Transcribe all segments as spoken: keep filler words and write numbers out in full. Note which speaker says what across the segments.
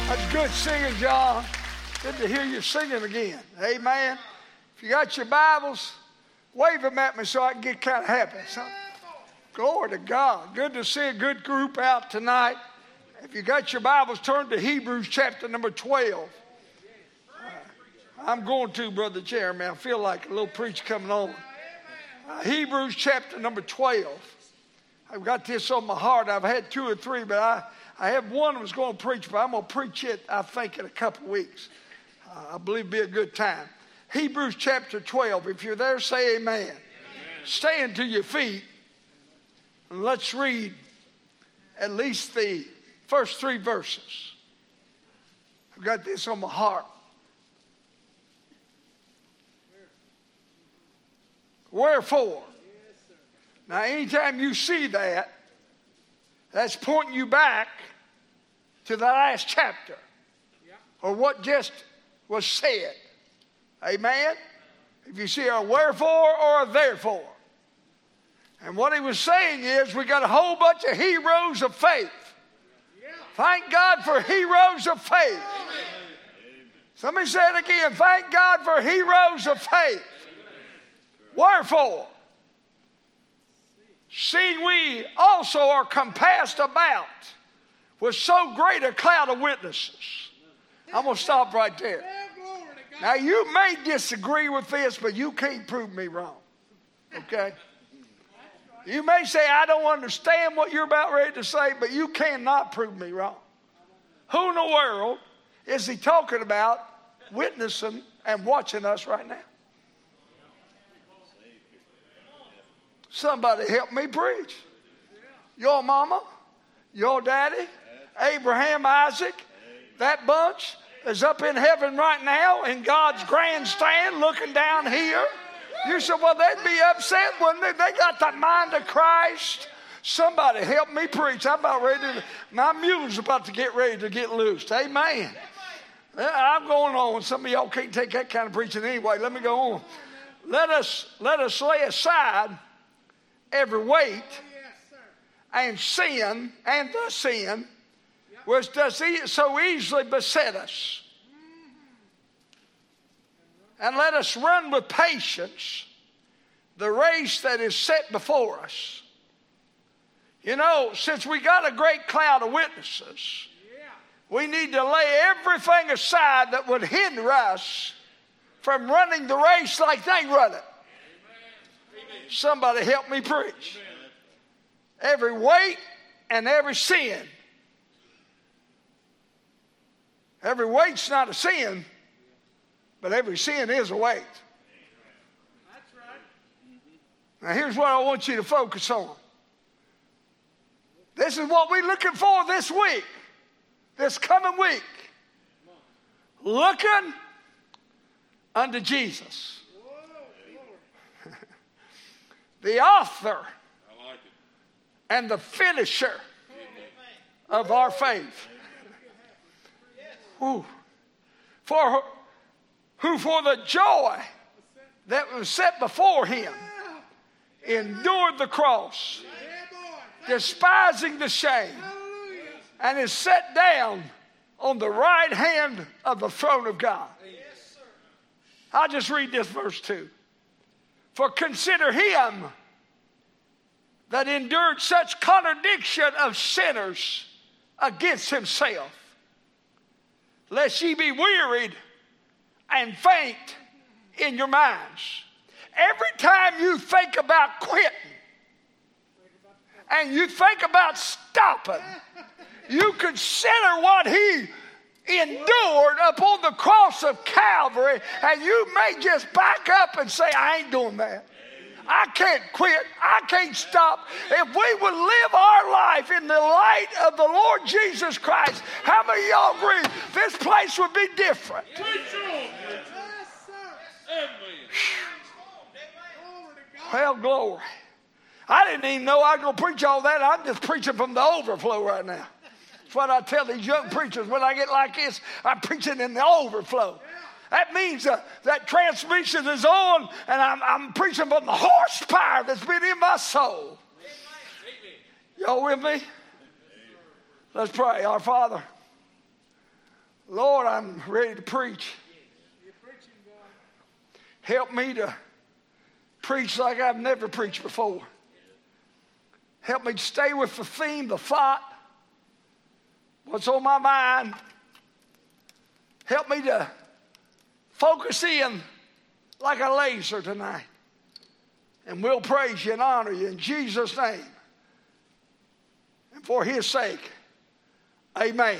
Speaker 1: That's good singing, John. Good to hear you singing again. Amen. If you got your Bibles, wave them at me so I can get kind of happy. So, glory to God. Good to see a good group out tonight. If you got your Bibles, turn to Hebrews chapter number twelve. Uh, I'm going to, Brother Jeremy. I feel like a little preach coming on. Uh, Hebrews chapter number twelve. I've got this on my heart. I've had two or three, but I, I have one I was going to preach, but I'm going to preach it, I think, in a couple of weeks. Uh, I believe it'll be a good time. Hebrews chapter twelve. If you're there, say amen. Amen. Stand to your feet, and let's read at least the first three verses. I've got this on my heart. Wherefore, now anytime you see that, that's pointing you back to the last chapter or what just was said. Amen? If you see a wherefore or a therefore. And what he was saying is we got a whole bunch of heroes of faith. Thank God for heroes of faith. Somebody say it again. Thank God for heroes of faith. Wherefore, seeing we also are compassed about with so great a cloud of witnesses. I'm going to stop right there. Now, you may disagree with this, but you can't prove me wrong. Okay? You may say, I don't understand what you're about ready to say, but you cannot prove me wrong. Who in the world is he talking about witnessing and watching us right now? Somebody help me preach. Your mama, your daddy, Abraham, Isaac, that bunch is up in heaven right now in God's grandstand looking down here. You said, well, they'd be upset when they, they got the mind of Christ. Somebody help me preach. I'm about ready to, my mule's about to get ready to get loosed. Amen. I'm going on. Some of y'all can't take that kind of preaching anyway. Let me go on. Let us, let us lay aside every weight and sin and the sin which does so easily beset us. And let us run with patience the race that is set before us. You know, since we got a great cloud of witnesses, we need to lay everything aside that would hinder us from running the race like they run it. Somebody help me preach. Every weight and every sin. Every weight's not a sin, but every sin is a weight. That's right. Now here's what I want you to focus on. This is what we're looking for this week, this coming week. Looking unto Jesus. The author and the finisher of our faith. Who for, who for the joy that was set before him endured the cross, despising the shame, and is set down on the right hand of the throne of God. I'll just read this verse two. For consider him that endured such contradiction of sinners against himself, lest ye be wearied and faint in your minds. Every time you think about quitting and you think about stopping, you consider what he endured upon the cross of Calvary, and you may just back up and say, I ain't doing that. I can't quit. I can't stop. If we would live our life in the light of the Lord Jesus Christ, how many of y'all agree this place would be different? Well, glory. I didn't even know I was going to preach all that. I'm just preaching from the overflow right now. That's what I tell these young preachers. When I get like this, I'm preaching in the overflow. That means uh, that transmission is on, and I'm, I'm preaching from the horsepower that's been in my soul. Y'all with me? Let's pray. Our Father, Lord, I'm ready to preach. Help me to preach like I've never preached before. Help me to stay with the theme, the thought, what's on my mind. Help me to focus in like a laser tonight. And we'll praise you and honor you in Jesus' name. And for his sake, amen.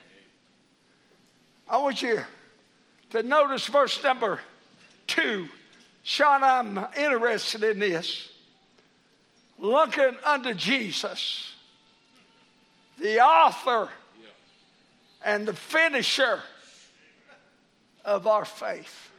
Speaker 1: I want you to notice verse number two. Sean, I'm interested in this. Looking unto Jesus, the author and the finisher of our faith.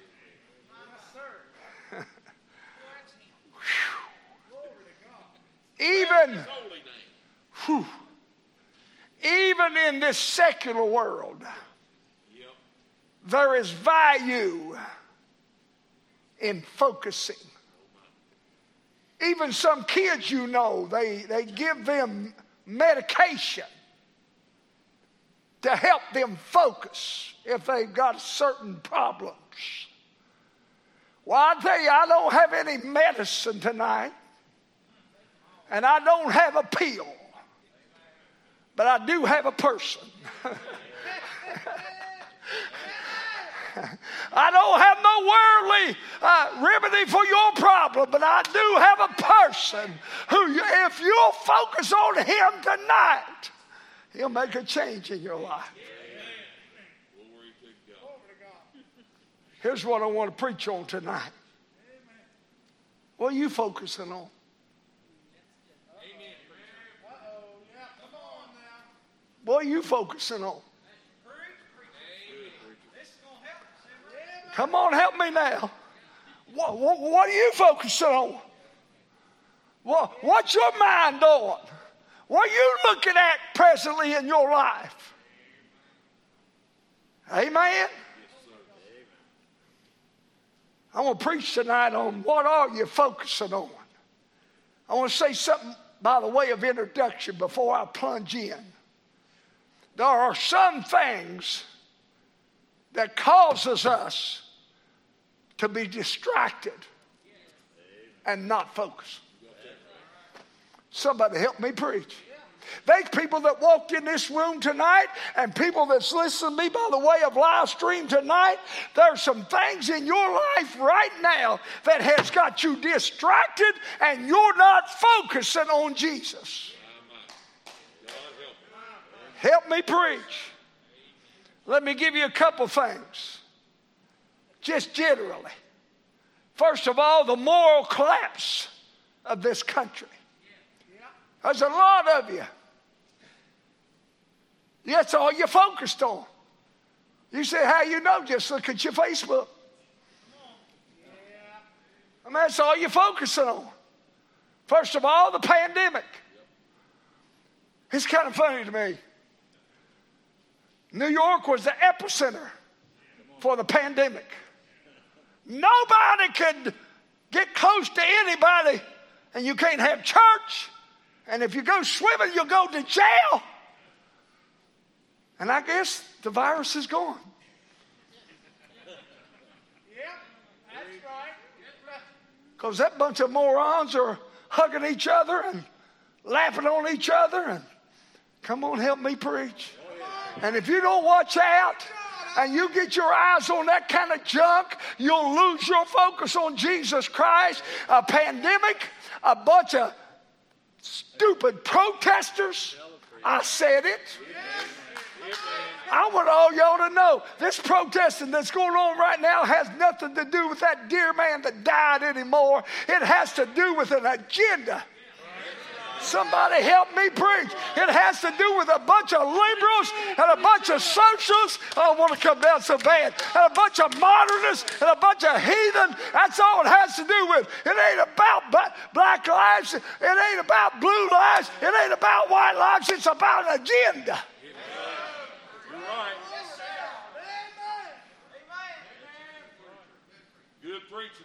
Speaker 1: Even, whew, even in this secular world, there is value in focusing. Even some kids, you know, they, they give them medication to help them focus if they've got certain problems. Well, I tell you, I don't have any medicine tonight, and I don't have a pill, but I do have a person. I don't have no worldly uh, remedy for your problem, but I do have a person who, if you'll focus on him tonight, he'll make a change in your life. Here's what I want to preach on tonight. What are you focusing on? What are you focusing on? Come on, help me now. What, what, what are you focusing on? What, what's your mind on? What are you looking at presently in your life? Amen? I want to preach tonight on what are you focusing on. I want to say something by the way of introduction before I plunge in. There are some things that causes us to be distracted and not focus. Somebody help me preach. There's people that walked in this room tonight and people that's listening to me by the way of live stream tonight. There's some things in your life right now that has got you distracted and you're not focusing on Jesus. Help me preach. Let me give you a couple things. Just generally. First of all, the moral collapse of this country. There's a lot of you. That's all you're focused on. You say, how you know? Just look at your Facebook. I mean, that's all you're focusing on. First of all, the pandemic. It's kind of funny to me. New York was the epicenter for the pandemic. Nobody could get close to anybody, and you can't have church. And if you go swimming, you'll go to jail. And I guess the virus is gone. Yeah, that's right. Because that bunch of morons are hugging each other and laughing on each other. And come on, help me preach. And if you don't watch out and you get your eyes on that kind of junk, you'll lose your focus on Jesus Christ. A pandemic, a bunch of stupid protesters. I said it. I want all y'all to know this protesting that's going on right now has nothing to do with that dear man that died anymore. It has to do with an agenda. Somebody help me preach. It has to do with a bunch of liberals and a bunch of socialists. I don't want to come down so bad. And a bunch of modernists and a bunch of heathen. That's all it has to do with. It ain't about black lives. It ain't about blue lives. It ain't about white lives. It's about an agenda.
Speaker 2: You're right. Good preaching.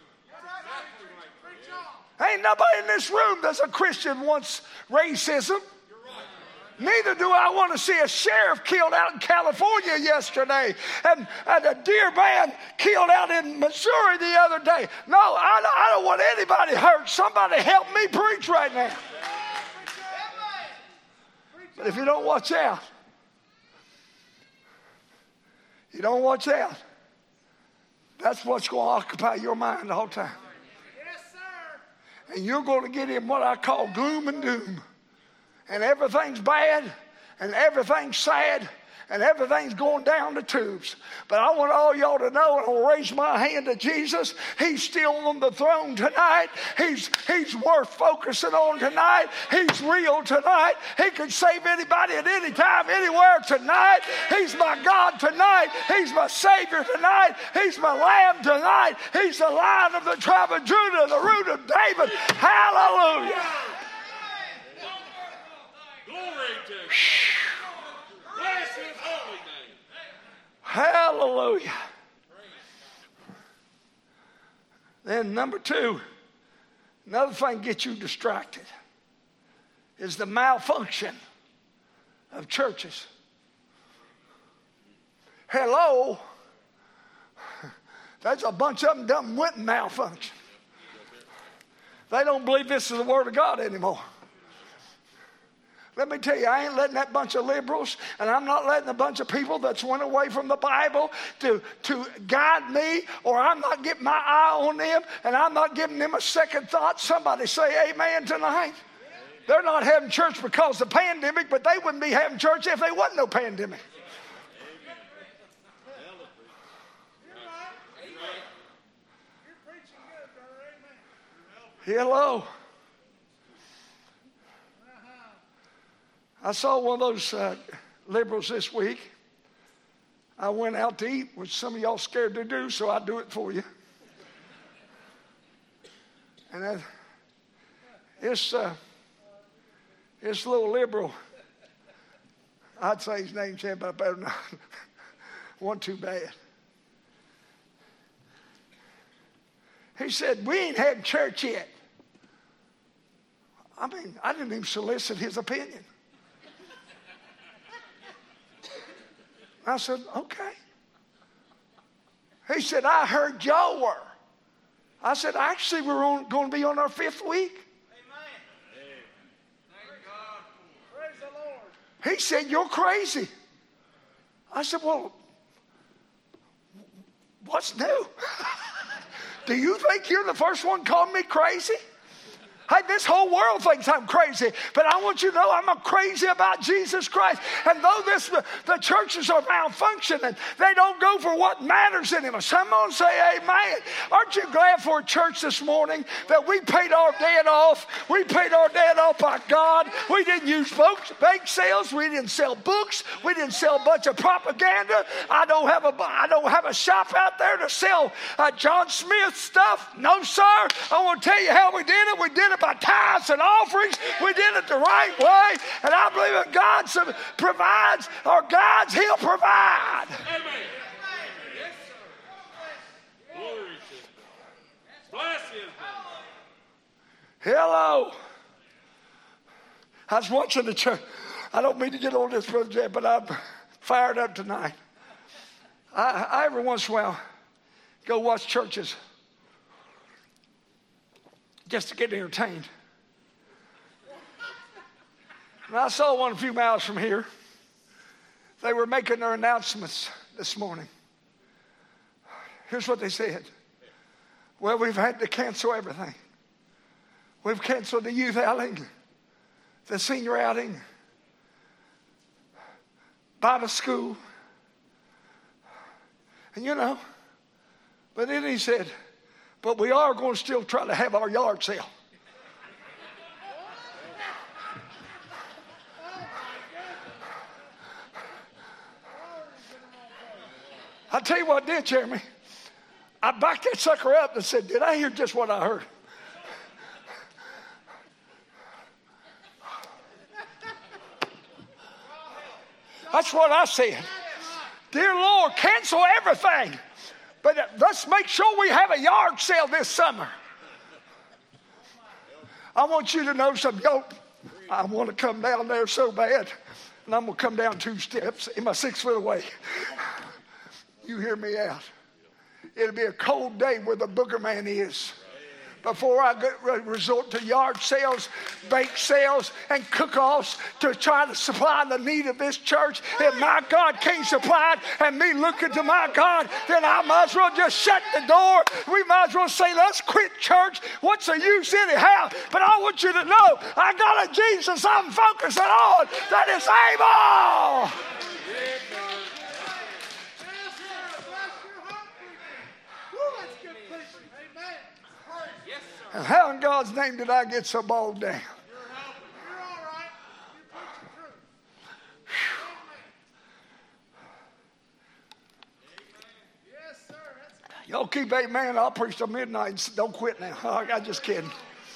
Speaker 1: Ain't nobody in this room that's a Christian wants racism. Neither do I want to see a sheriff killed out in California yesterday and, and a deer man killed out in Missouri the other day. No, I, I don't want anybody hurt. Somebody help me preach right now. But if you don't watch out, you don't watch out, that's what's going to occupy your mind the whole time.
Speaker 3: Yes, sir.
Speaker 1: And you're going to get in what I call gloom and doom. And everything's bad, and everything's sad, and everything's going down the tubes. But I want all y'all to know, and I'll raise my hand to Jesus. He's still on the throne tonight. He's, he's worth focusing on tonight. He's real tonight. He can save anybody at any time, anywhere tonight. He's my God tonight. He's my Savior tonight. He's my Lamb tonight. He's the Lion of the tribe of Judah, the root of David. Hallelujah.
Speaker 2: Glory to God. Bless his holy name.
Speaker 1: Hallelujah. Then number two, another thing gets you distracted is the malfunction of churches. Hello. There's a bunch of them done went malfunction. They don't believe this is the word of God anymore. Let me tell you, I ain't letting that bunch of liberals, and I'm not letting a bunch of people that's went away from the Bible to, to guide me, or I'm not getting my eye on them, and I'm not giving them a second thought. Somebody say amen tonight. They're not having church because of the pandemic, but they wouldn't be having church if there wasn't no pandemic. Hello. I saw one of those uh, liberals this week. I went out to eat, which some of y'all scared to do, so I do it for you. And I, this, uh, this little liberal, I'd say his name's him, but I better not. Wasn't too bad. He said, we ain't had church yet. I mean, I didn't even solicit his opinion. I said, okay. He said, I heard y'all were. I said, actually, we're on, going to be on our fifth week.
Speaker 3: Amen. Thank God. Praise the Lord.
Speaker 1: He said, you're crazy. I said, well, what's new? Do you think you're the first one calling me crazy? Hey, this whole world thinks I'm crazy, but I want you to know I'm crazy about Jesus Christ. And though this, the churches are malfunctioning, they don't go for what matters anymore. Someone say amen. Aren't you glad for a church this morning that we paid our debt off? We paid our debt off by God. We didn't use books, bank sales. We didn't sell books. We didn't sell a bunch of propaganda. I don't have a, I don't have a shop out there to sell uh, John Smith stuff. No, sir. I want to tell you how we did it. We did it by tithes and offerings. We did it the right way. And I believe that God provides or guides, he'll provide.
Speaker 2: Amen. Yes, sir. Glory to God. Bless his name.
Speaker 1: Hello. I was watching the church. I don't mean to get on this, Brother Jay, but I'm fired up tonight. I, I every once in a while go watch churches just to get entertained. And I saw one a few miles from here. They were making their announcements this morning. Here's what they said. Well, we've had to cancel everything. We've canceled the youth outing, the senior outing, Bible school. And you know, but then he said, but we are going to still try to have our yard sale. I tell you what I did, Jeremy. I backed that sucker up and said, did I hear just what I heard? That's what I said. Dear Lord, cancel everything. But let's make sure we have a yard sale this summer. I want you to know something. Yo, I want to come down there so bad. And I'm going to come down two steps in my six foot away. You hear me out. It'll be a cold day where the booger man is. Before I get, resort to yard sales, bake sales, and cook-offs to try to supply the need of this church. If my God can't supply it and me looking to my God, then I might as well just shut the door. We might as well say, let's quit church. What's the use anyhow? But I want you to know, I got a Jesus I'm focusing on that is able. And how in God's name did I get so bogged down?
Speaker 3: You're all right. You're preaching truth. Yes, sir. That's
Speaker 1: Y'all keep amen. I'll preach till midnight. Don't quit now. I'm just kidding.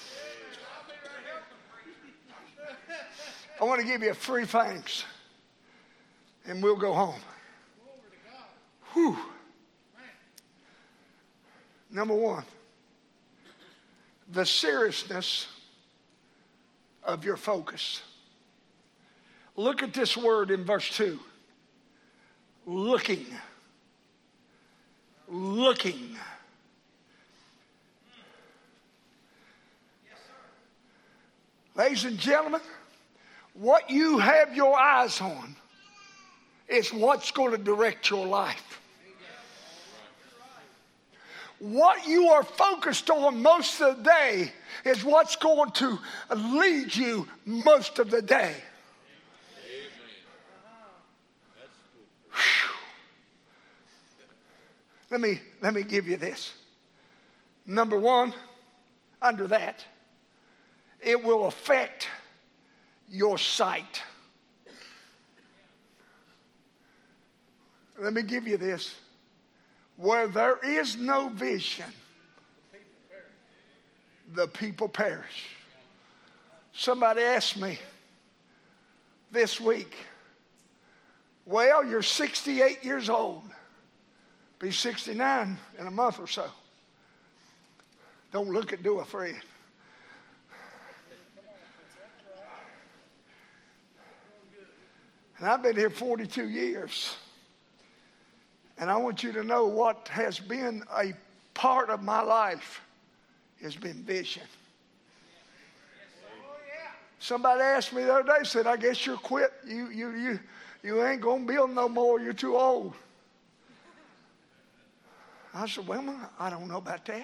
Speaker 1: I want to give you three things, and we'll go home. Whew. Number one, the seriousness of your focus. Look at this word in verse two. Looking. Looking. Ladies and gentlemen, what you have your eyes on is what's going to direct your life. What you are focused on most of the day is what's going to lead you most of the day. Let me, let me give you this. Number one, under that, it will affect your sight. Let me give you this. Where there is no vision, the people perish. Somebody asked me this week, well, you're sixty-eight years old. Be sixty-nine in a month or so. Don't look at do a friend. And I've been here forty-two years. And I want you to know what has been a part of my life has been vision. Somebody asked me the other day, said, I guess you're quit. You, you, you, you ain't going to build no more. You're too old. I said, well, I don't know about that.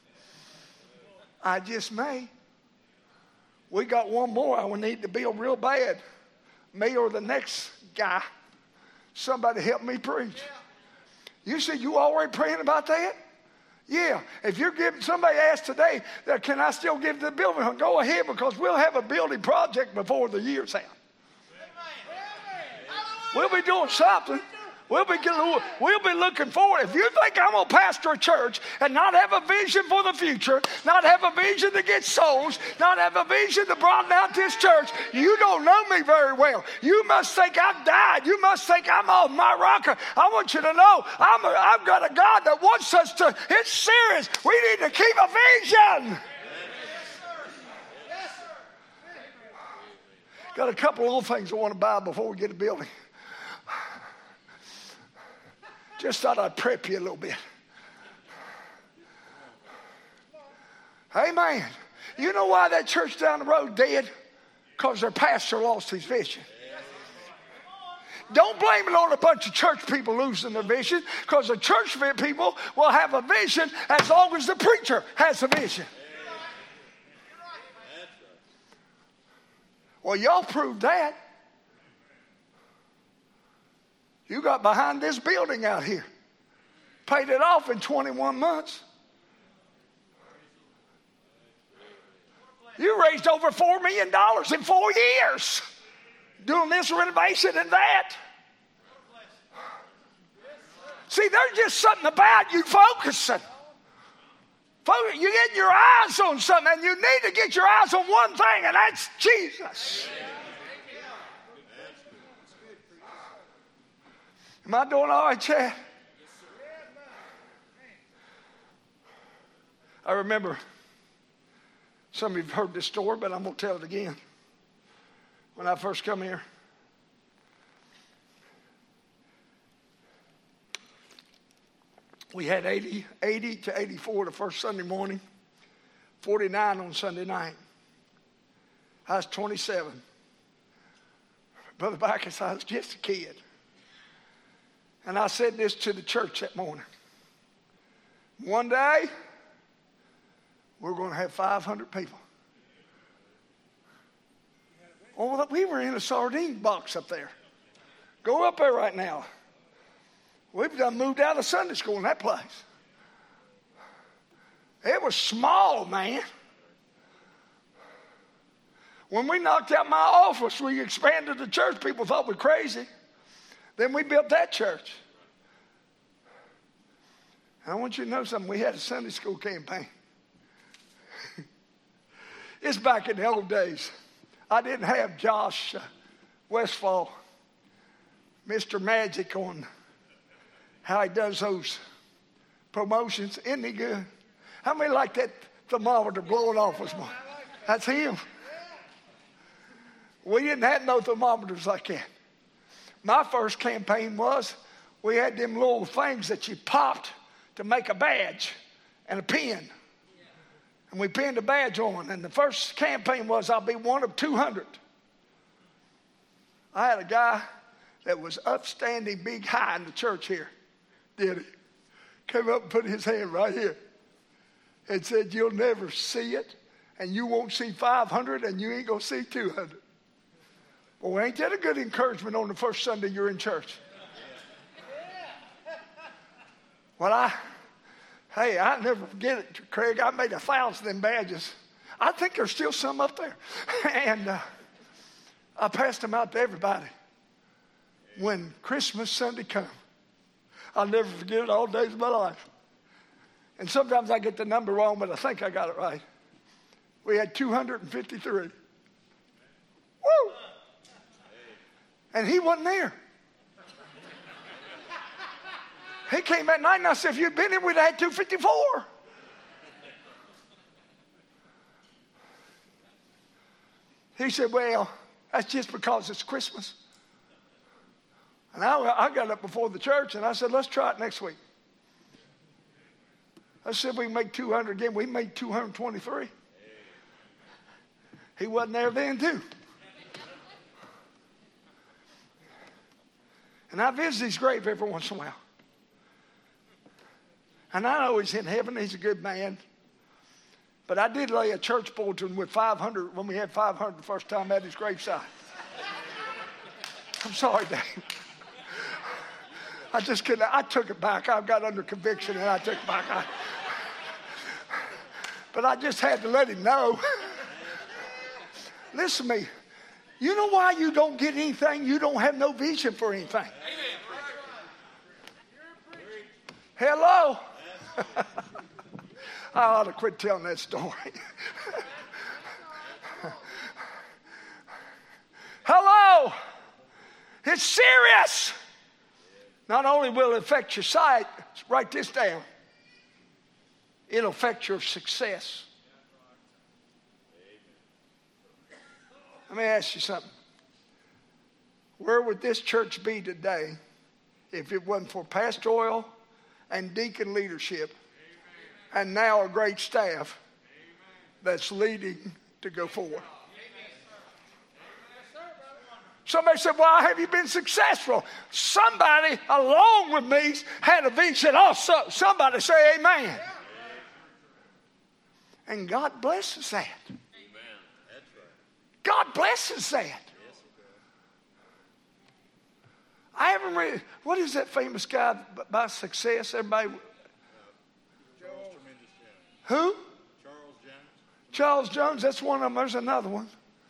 Speaker 1: I just may. We got one more I would need to build real bad. Me or the next guy. Somebody help me preach. You said you already praying about that? Yeah. If you're giving, somebody asked today, that can I still give the building? Go ahead, because we'll have a building project before the year's out. We'll be doing something. We'll be, we'll be looking forward. If you think I'm going to pastor a church and not have a vision for the future, not have a vision to get souls, not have a vision to broaden out this church, you don't know me very well. You must think I've died. You must think I'm off my rocker. I want you to know I'm a, I've got a God that wants us to, it's serious. We need to keep a vision. Got a couple of little things I want to buy before we get a building. Just thought I'd prep you a little bit. Amen. You know why that church down the road dead? Because their pastor lost his vision. Don't blame it on a bunch of church people losing their vision, because the church people will have a vision as long as the preacher has a vision. Well, y'all proved that. You got behind this building out here. Paid it off in twenty-one months. You raised over four million dollars in four years. Doing this renovation and that. See, there's just something about you focusing. You get your eyes on something, and you need to get your eyes on one thing, and that's Jesus. Am I doing all right, Chad? I remember, some of you have heard this story, but I'm going to tell it again. When I first come here, We had eighty, eighty to eighty-four the first Sunday morning, forty-nine on Sunday night. I was twenty-seven. Brother Backus, I was just a kid. And I said this to the church that morning. One day, we're going to have five hundred people. Oh, we were in a sardine box up there. Go up there right now. We've done moved out of Sunday school in that place. It was small, man. When we knocked out my office, we expanded the church. People thought we were crazy. Then we built that church. I want you to know something. We had a Sunday school campaign. It's back in the old days. I didn't have Josh uh, Westfall, Mister Magic, on how he does those promotions. Isn't he good? How many like that thermometer blowing off this morning? That's him. We didn't have no thermometers like that. My first campaign was we had them little things that you popped to make a badge and a pin. And we pinned a badge on. And the first campaign was I'll be one of two hundred. I had a guy that was upstanding big high in the church here. Did he? Came up and put his hand right here and said, you'll never see it. And you won't see five hundred and you ain't going to see two hundred. Well, ain't that a good encouragement on the first Sunday you're in church? Well, I, hey, I never forget it, Craig. I made a thousand of them badges. I think there's still some up there. And uh, I passed them out to everybody. When Christmas Sunday come, I'll never forget it all days of my life. And sometimes I get the number wrong, but I think I got it right. We had two hundred fifty-three. Woo! And he wasn't there. He came at night and I said, if you'd been here, we'd have had two hundred fifty-four. He said, well, that's just because it's Christmas. And I, I got up before the church and I said, let's try it next week. I said, we can make two hundred again. We made two hundred twenty-three. He wasn't there then, too. And I visit his grave every once in a while. And I know he's in heaven. He's a good man. But I did lay a church bulletin with five hundred when we had five hundred the first time at his graveside. I'm sorry, Dave. I just couldn't. I took it back. I got under conviction and I took it back. I, but I just had to let him know. Listen to me. You know why you don't get anything? You don't have no vision for anything. Hello? I ought to quit telling that story. Hello? It's serious. Not only will it affect your sight, write this down. It'll affect your success. Let me ask you something. Where would this church be today if it wasn't for pastoral and deacon leadership and now a great staff that's leading to go forward? Somebody said, well, have you been successful? Somebody along with me had a vision also. Somebody say amen. And God blesses that. God blesses that. I haven't read, what is that famous guy by success? Everybody.
Speaker 3: Charles.
Speaker 1: Who?
Speaker 3: Charles Jones.
Speaker 1: Charles Jones, that's one of them. There's another one.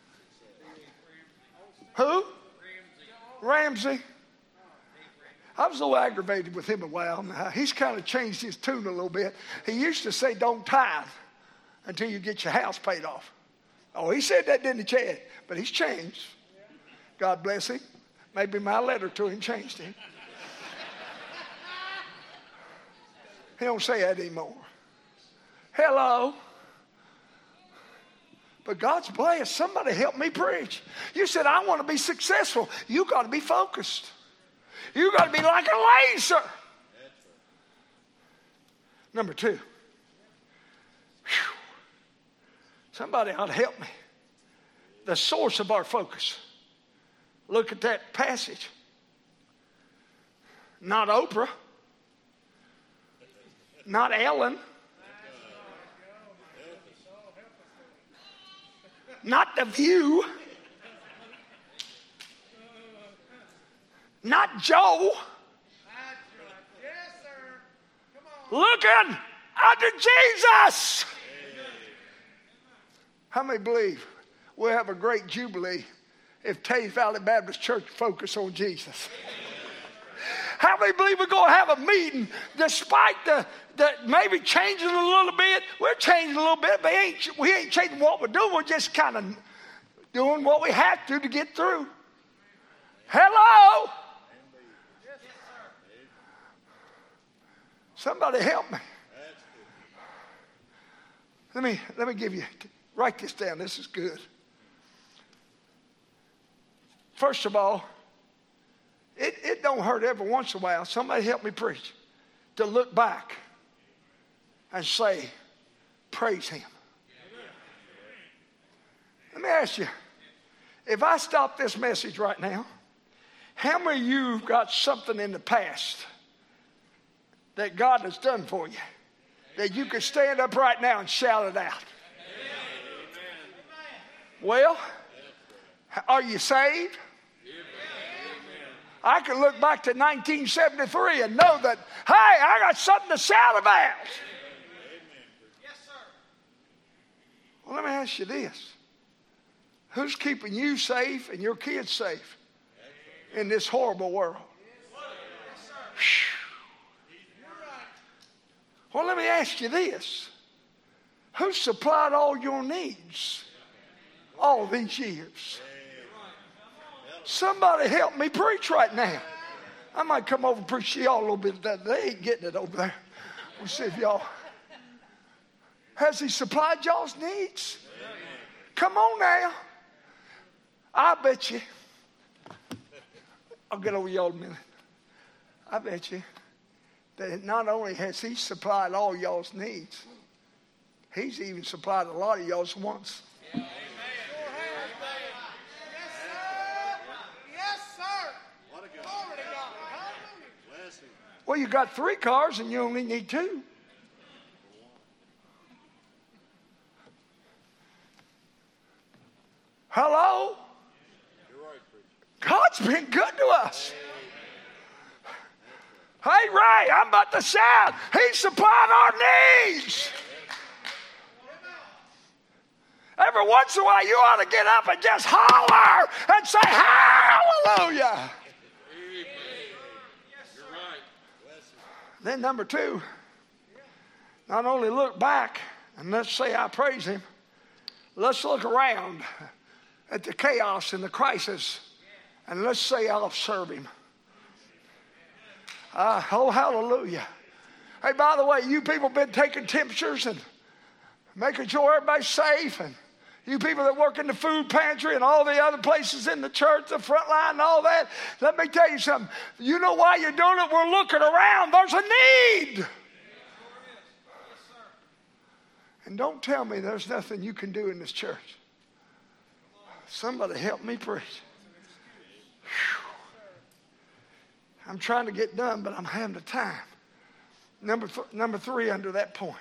Speaker 1: Who? Ramsey. Ramsey. I was a little aggravated with him a while. Now, he's kind of changed his tune a little bit. He used to say, don't tithe until you get your house paid off. Oh, he said that, didn't he, Chad? But he's changed. God bless him. Maybe my letter to him changed him. He don't say that anymore. Hello. But God's blessed. Somebody help me preach. You said, I want to be successful. You got to be focused. You got to be like a laser. Number two. Whew. Somebody ought to help me. The source of our focus. Look at that passage. Not Oprah. Not Ellen. Not The View. Not Joe. Looking unto Jesus. How many believe we'll have a great jubilee if Taze Valley Baptist Church focus on Jesus? How many believe we're going to have a meeting despite the, the maybe changing a little bit? We're changing a little bit, but ain't, we ain't changing what we're doing. We're just kind of doing what we have to to get through. Hello? Somebody help me. Let me, let me give you, write this down. This is good. First of all, it, it don't hurt every once in a while. Somebody help me preach. To look back and say, praise him. Let me ask you, if I stop this message right now, how many of you got something in the past that God has done for you that you could stand up right now and shout it out? Well, are you saved? I can look back to nineteen seventy-three and know that, hey, I got something to shout about. Yes, sir. Well, let me ask you this. Who's keeping you safe and your kids safe in this horrible world? Yes, sir. Well, let me ask you this. Who supplied all your needs all these years? Somebody help me preach right now. I might come over and preach to y'all a little bit. They ain't getting it over there. We'll see if y'all. Has he supplied y'all's needs? Come on now. I bet you. I'll get over y'all in a minute. I bet you that not only has he supplied all y'all's needs, he's even supplied a lot of y'all's wants. Amen. Well, you got three cars and you only need two. Hello? God's been good to us. Hey, Ray, I'm about to shout. He supplied our needs. Every once in a while, you ought to get up and just holler and say, hallelujah. Then number two, not only look back and let's say I praise him, let's look around at the chaos and the crisis and let's say I'll serve him. Uh, oh, hallelujah. Hey, by the way, you people been taking temperatures and making sure everybody's safe, and you people that work in the food pantry and all the other places in the church, the front line and all that, let me tell you something. You know why you're doing it? We're looking around. There's a need. And don't tell me there's nothing you can do in this church. Somebody help me preach. Whew. I'm trying to get done, but I'm having the time. Number, th- number three under that point.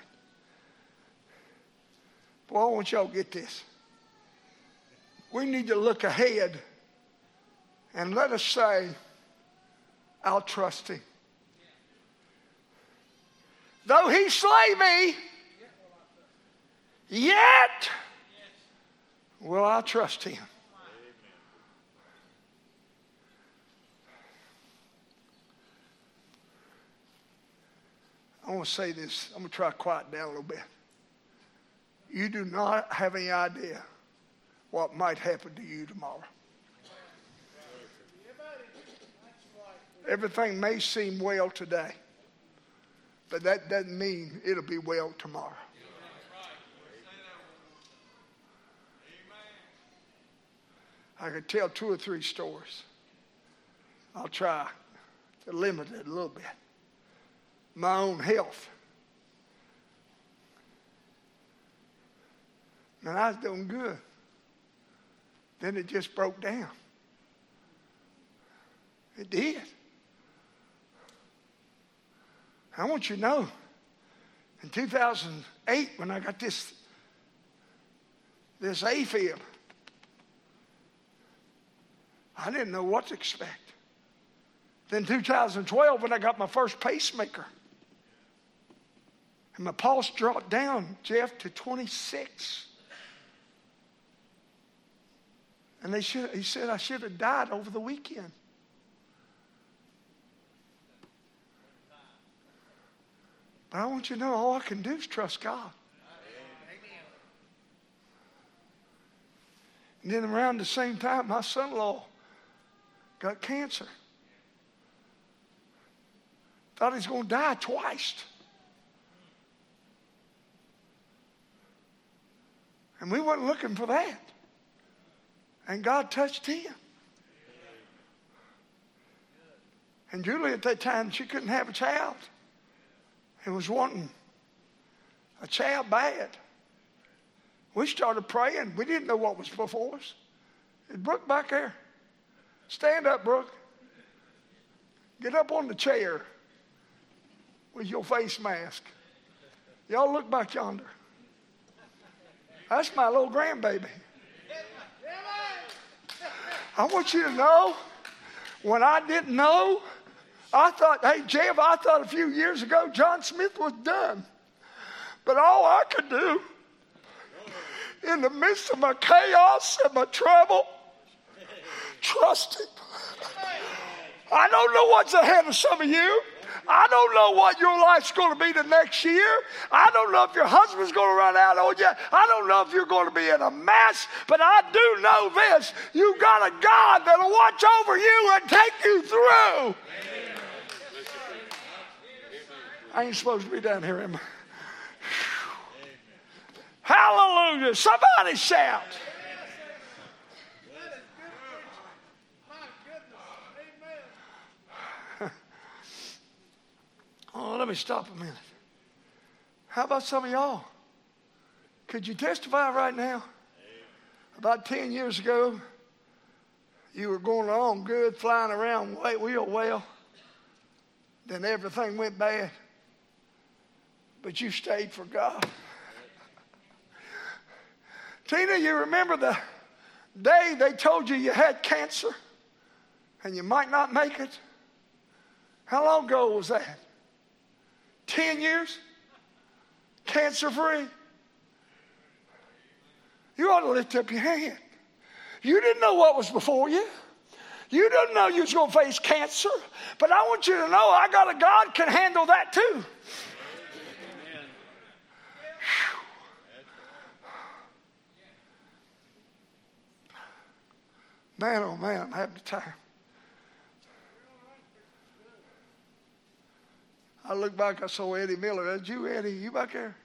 Speaker 1: Boy, I want y'all to get this. We need to look ahead and let us say, I'll trust him. Though he slay me, yet will I trust him. I want to say this. I'm going to try to quiet down a little bit. You do not have any idea what might happen to you tomorrow. Everything may seem well today, but that doesn't mean it'll be well tomorrow. I could tell two or three stories. I'll try to limit it a little bit. My own health And I was doing good. Then it just broke down. It did. I want you to know, in two thousand eight, when I got this, this AFib, I didn't know what to expect. Then two thousand twelve, when I got my first pacemaker, and my pulse dropped down, Jeff, to twenty-six. And they should, he said I should have died over the weekend. But I want you to know all I can do is trust God. And then around the same time, my son-in-law got cancer. Thought he was going to die twice. And we weren't looking for that. And God touched him. And Julie at that time, she couldn't have a child. And was wanting a child bad. We started praying. We didn't know what was before us. Is Brooke back there? Stand up, Brooke. Get up on the chair with your face mask. Y'all look back yonder. That's my little grandbaby. I want you to know, when I didn't know, I thought, hey, Jeff, I thought a few years ago John Smith was done. But all I could do in the midst of my chaos and my trouble, trust him. I don't know what's ahead of some of you. I don't know what your life's going to be the next year. I don't know if your husband's going to run out on you. I don't know if you're going to be in a mess. But I do know this. You've got a God that'll watch over you and take you through. I ain't supposed to be down here, am I? Hallelujah. Somebody shout. Oh, let me stop a minute. How about some of y'all? Could you testify right now? About ten years ago, you were going along good, flying around real well. Then everything went bad. But you stayed for God. Tina, you remember the day they told you you had cancer and you might not make it? How long ago was that? Ten years? Cancer-free? You ought to lift up your hand. You didn't know what was before you. You didn't know you was going to face cancer. But I want you to know I got a God can handle that too. Man, oh man, I'm having a time. I look back, I saw Eddie Miller. That's you, Eddie. You back there?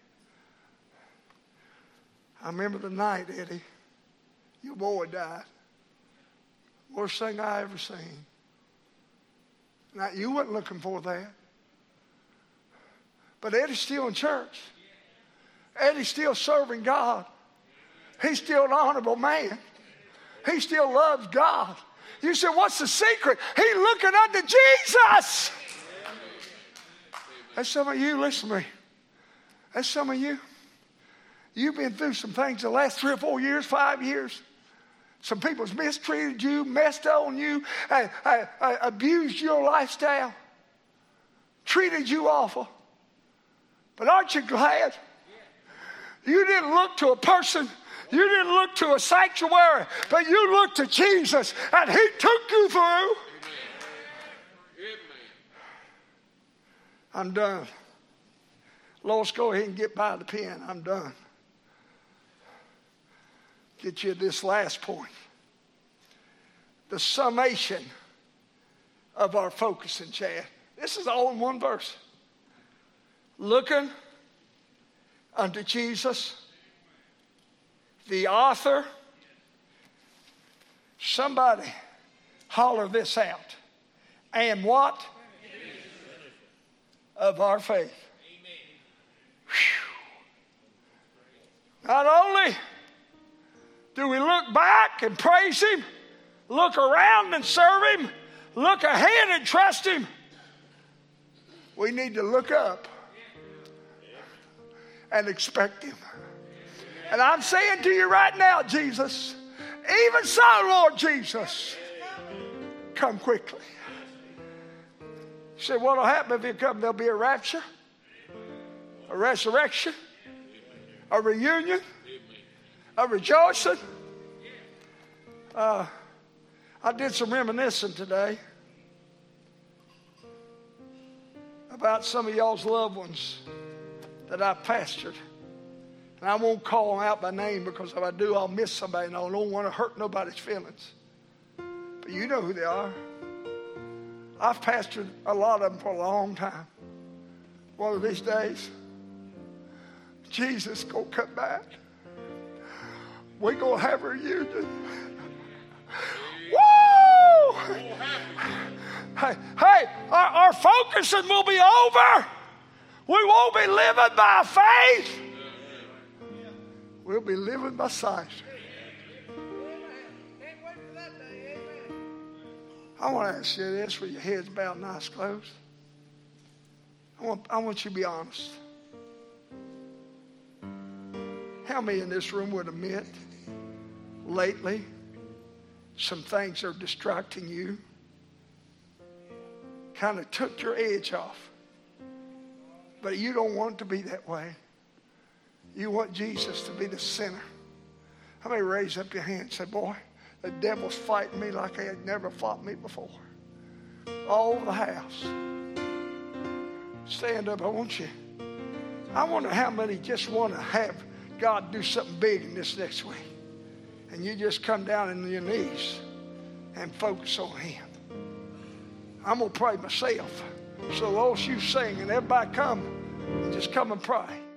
Speaker 1: I remember the night, Eddie, your boy died. Worst thing I ever seen. Now, you wasn't looking for that. But Eddie's still in church. Eddie's still serving God. He's still an honorable man. He still loves God. You said, what's the secret? He's looking unto Jesus. That's some of you, listen to me. That's some of you. You've been through some things the last three or four years, five years. Some people's mistreated you, messed on you, uh, uh, uh, abused your lifestyle, treated you awful. But aren't you glad? You didn't look to a person. You didn't look to a sanctuary, but you looked to Jesus, and he took you through. Amen. I'm done. Lois, go ahead and get by the pen. I'm done. Get you this last point. The summation of our focus in Chad. This is all in one verse. Looking unto Jesus, the author. Somebody holler this out. And what? Of our faith. Not only Do we look back and praise Him? Look around and serve Him? Look ahead and trust Him? We need to look up and expect Him. And I'm saying to you right now, Jesus, even so, Lord Jesus, come quickly. You say, what will happen if you come? There'll be a rapture, a resurrection, a reunion, a rejoicing. Uh, I did some reminiscing today about some of y'all's loved ones that I pastored. And I won't call them out by name, because if I do, I'll miss somebody, and I don't want to hurt nobody's feelings. But you know who they are. I've pastored a lot of them for a long time. One of these days, Jesus is going to come back. We're going to have a reunion. Woo! Hey, hey our, our focusing will be over. We won't be living by faith. We'll be living by sight. I want to ask you this with your heads bowed and eyes closed. I want, I want you to be honest. How many in this room would admit lately some things are distracting you? Kind of took your edge off. But you don't want it to be that way. You want Jesus to be the center. How many raise up your hand and say, boy, the devil's fighting me like he had never fought me before. All over the house. Stand up, I want you. I wonder how many just want to have God do something big in this next week. And you just come down on your knees and focus on Him. I'm going to pray myself. So those you sing and everybody come and just come and pray.